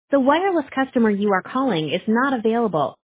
The wireless customer you are calling is not available.